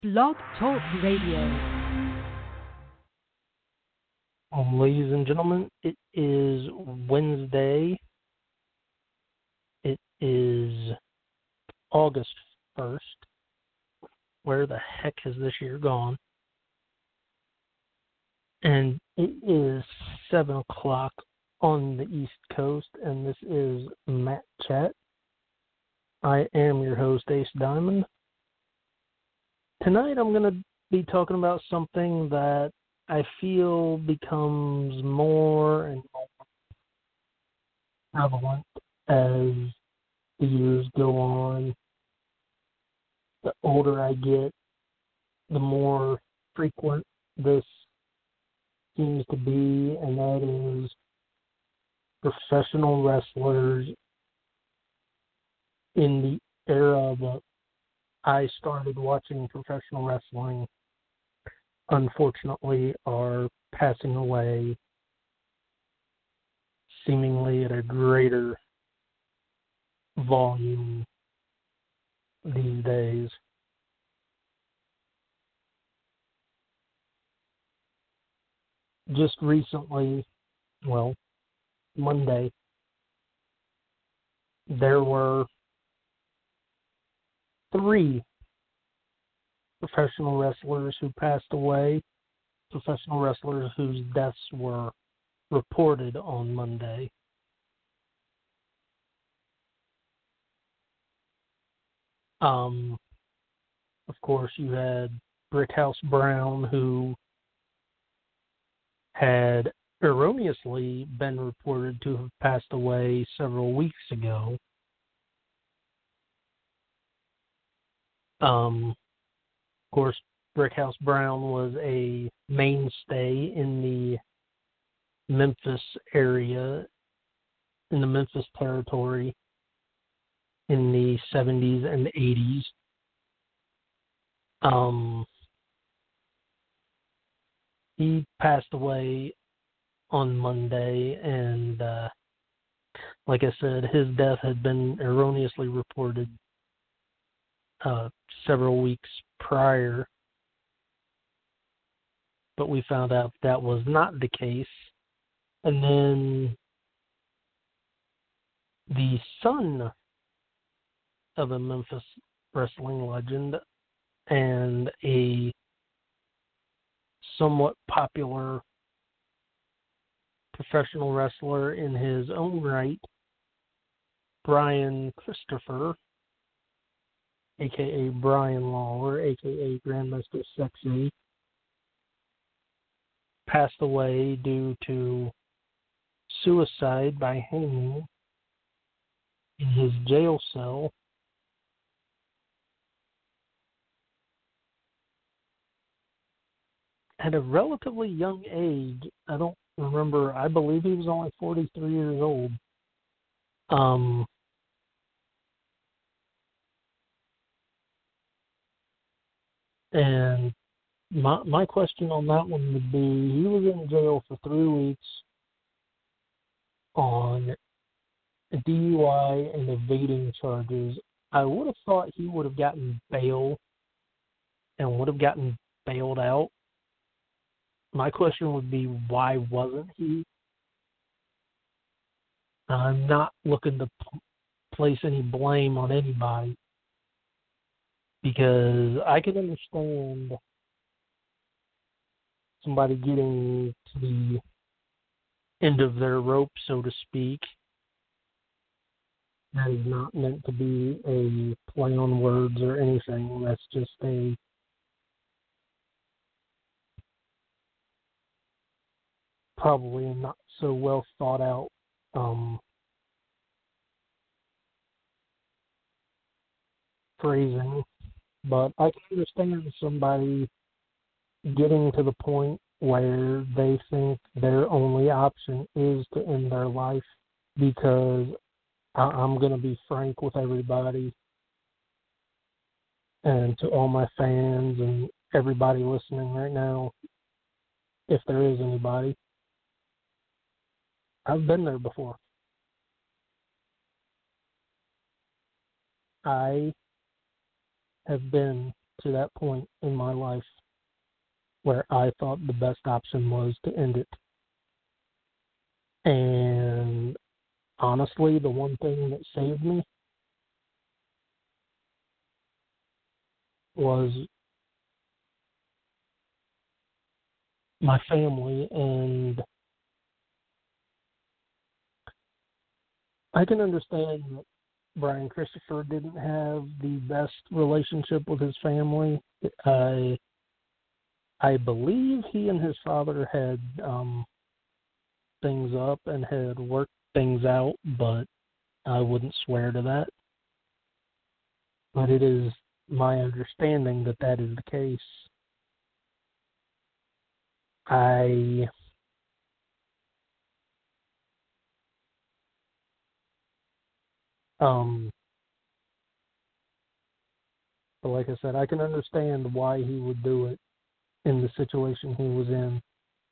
Blog Talk Radio. Ladies and gentlemen, it is Wednesday. It is August 1st. Where the heck has this year gone? And it is 7 o'clock on the East Coast, and this is Matt Chat. I am your host, Ace Diamond. Tonight I'm going to be talking about something that I feel becomes more and more prevalent as the years go on. The older I get, the more frequent this seems to be, and that is professional wrestlers in the era that I started watching professional wrestling, unfortunately, are passing away seemingly at a greater volume these days. Just recently, well, Monday, there were 3 professional wrestlers who passed away, professional wrestlers whose deaths were reported on Monday. Of course, you had Brickhouse Brown, who had erroneously been reported to have passed away several weeks ago. Of course, Brickhouse Brown was a mainstay in the Memphis area, in the Memphis territory in the 70s and 80s. He passed away on Monday, and like I said, his death had been erroneously reported several weeks prior, but we found out that was not the case. And then the son of a Memphis wrestling legend and a somewhat popular professional wrestler in his own right, Brian Christopher, a.k.a. Brian Lawler, a.k.a. Grandmaster Sexy, passed away due to suicide by hanging in his jail cell. At a relatively young age. I don't remember, I believe he was only 43 years old. And my question on that one would be, he was in jail for 3 weeks on DUI and evading charges. I would have thought he would have gotten bail and would have gotten bailed out. My question would be, why wasn't he? I'm not looking to place any blame on anybody, because I can understand somebody getting to the end of their rope, so to speak. That is not meant to be a play on words or anything. That's just a probably not so well thought out phrasing. But I can understand somebody getting to the point where they think their only option is to end their life, because I'm going to be frank with everybody and to all my fans and everybody listening right now, if there is anybody. I've been there before. I have been to that point in my life where I thought the best option was to end it. And honestly, the one thing that saved me was my family. And I can understand that Brian Christopher didn't have the best relationship with his family. I believe he and his father had things up and had worked things out, but I wouldn't swear to that. But it is my understanding that that is the case. But like I said, I can understand why he would do it in the situation he was in.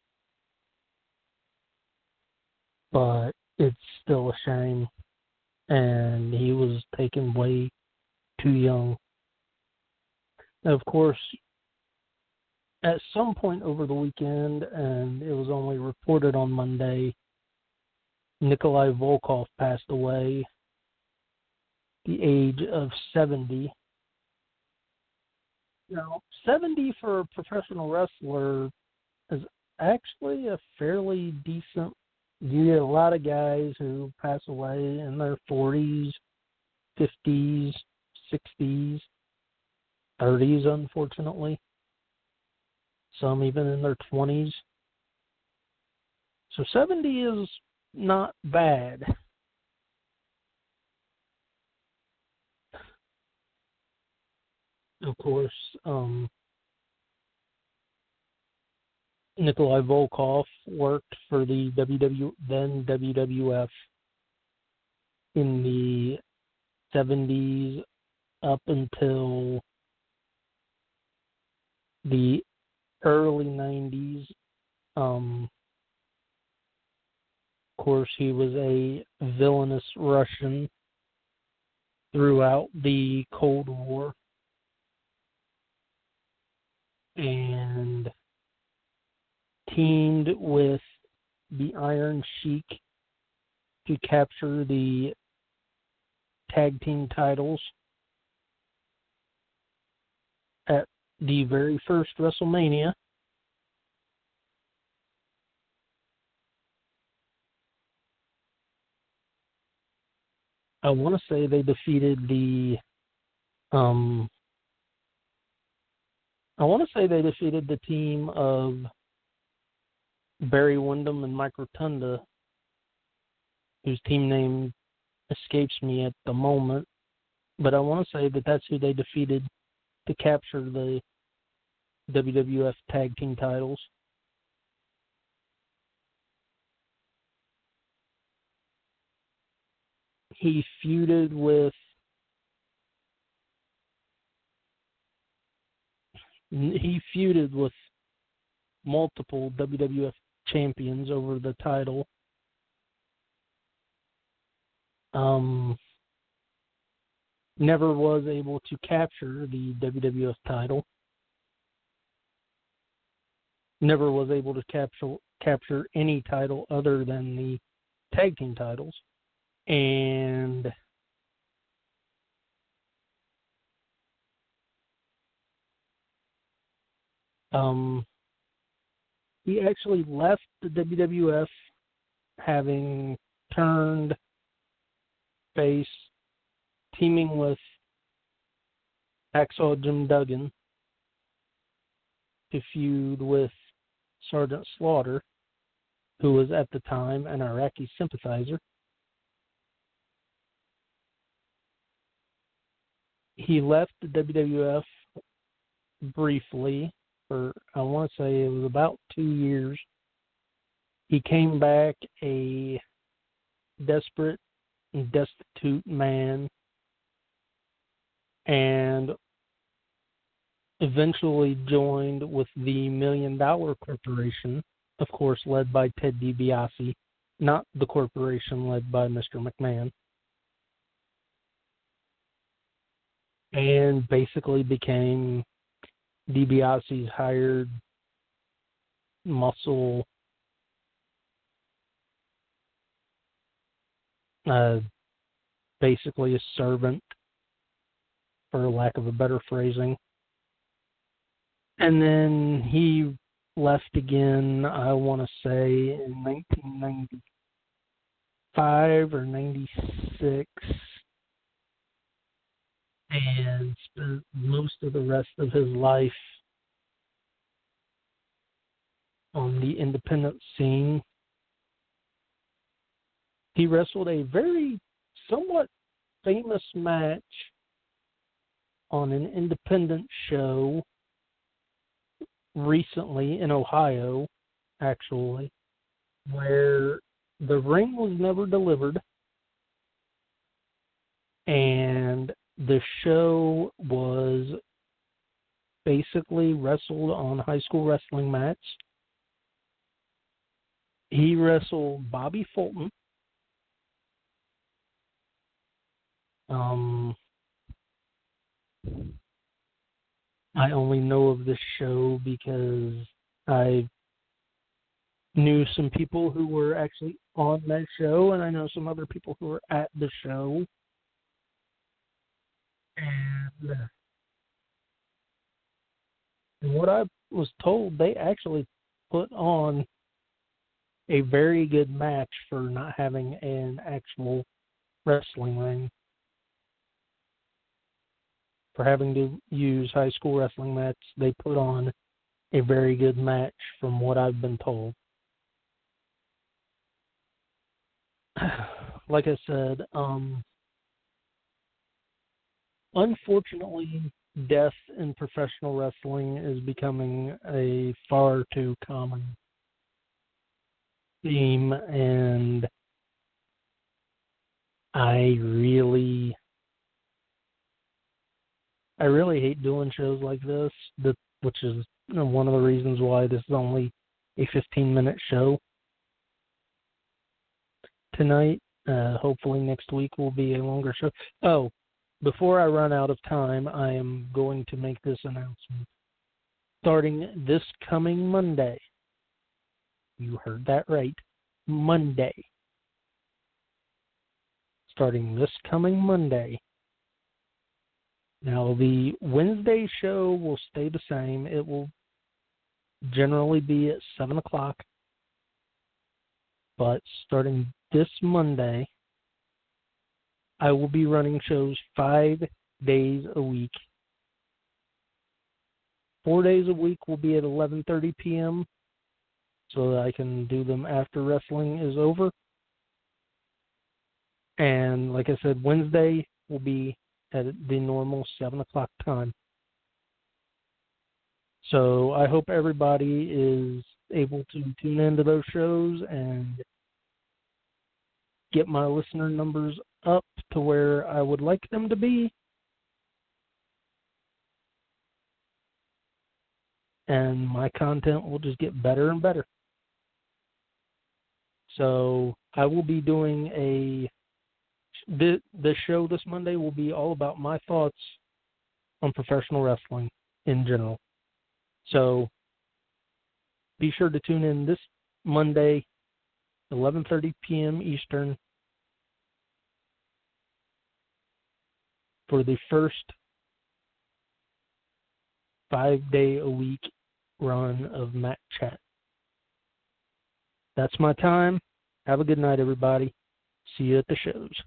But it's still a shame. And he was taken way too young. And of course, at some point over the weekend, and it was only reported on Monday, Nikolai Volkov passed away at the age of 70. Now, 70 for a professional wrestler is actually a fairly decent. You get a lot of guys who pass away in their 40s, 50s, 60s, 30s, unfortunately. Some even in their 20s. So 70 is not bad. Of course, Nikolai Volkov worked for the then WWF in the 70s up until the early 90s. Of course, he was a villainous Russian throughout the Cold War. And teamed with the Iron Sheik to capture the tag team titles at the very first WrestleMania. I want to say they defeated the team of Barry Windham and Mike Rotunda, whose team name escapes me at the moment, but I want to say that that's who they defeated to capture the WWF tag team titles. He feuded with multiple WWF champions over the title. Never was able to capture the WWF title. Never was able to capture any title other than the tag team titles. And he actually left the WWF having turned face, teaming with Hacksaw Jim Duggan to feud with Sergeant Slaughter, who was at the time an Iraqi sympathizer. He left the WWF briefly for, I want to say it was about 2 years. He came back a desperate and destitute man and eventually joined with the $1 Million Corporation, of course led by Ted DiBiase, not the corporation led by Mr. McMahon, and basically became DiBiase's hired muscle, basically a servant, for lack of a better phrasing. And then he left again, I want to say, in 1995 or 96, and spent most of the rest of his life on the independent scene. He wrestled a very somewhat famous match on an independent show recently in Ohio, actually, where the ring was never delivered, and the show was basically wrestled on high school wrestling mats. He wrestled Bobby Fulton. I only know of this show because I knew some people who were actually on that show, and I know some other people who were at the show. And what I was told, they actually put on a very good match for not having an actual wrestling ring. For having to use high school wrestling mats, they put on a very good match from what I've been told. Like I said, unfortunately, death in professional wrestling is becoming a far too common theme, and I really hate doing shows like this, which is one of the reasons why this is only a 15-minute show tonight. Hopefully next week will be a longer show. Oh, before I run out of time, I am going to make this announcement. Starting this coming Monday, you heard that right, Monday. Starting this coming Monday. Now, the Wednesday show will stay the same. It will generally be at 7 o'clock. But starting this Monday, I will be running shows 5 days a week. 4 days a week will be at 11:30 p.m. so that I can do them after wrestling is over. And like I said, Wednesday will be at the normal 7 o'clock time. So I hope everybody is able to tune into those shows and get my listener numbers up to where I would like them to be. And my content will just get better and better. So I will be doing the show this Monday will be all about my thoughts on professional wrestling in general. So be sure to tune in this Monday, 11:30 p.m. Eastern, for the first 5-day-a-week run of Matt Chat. That's my time. Have a good night, everybody. See you at the shows.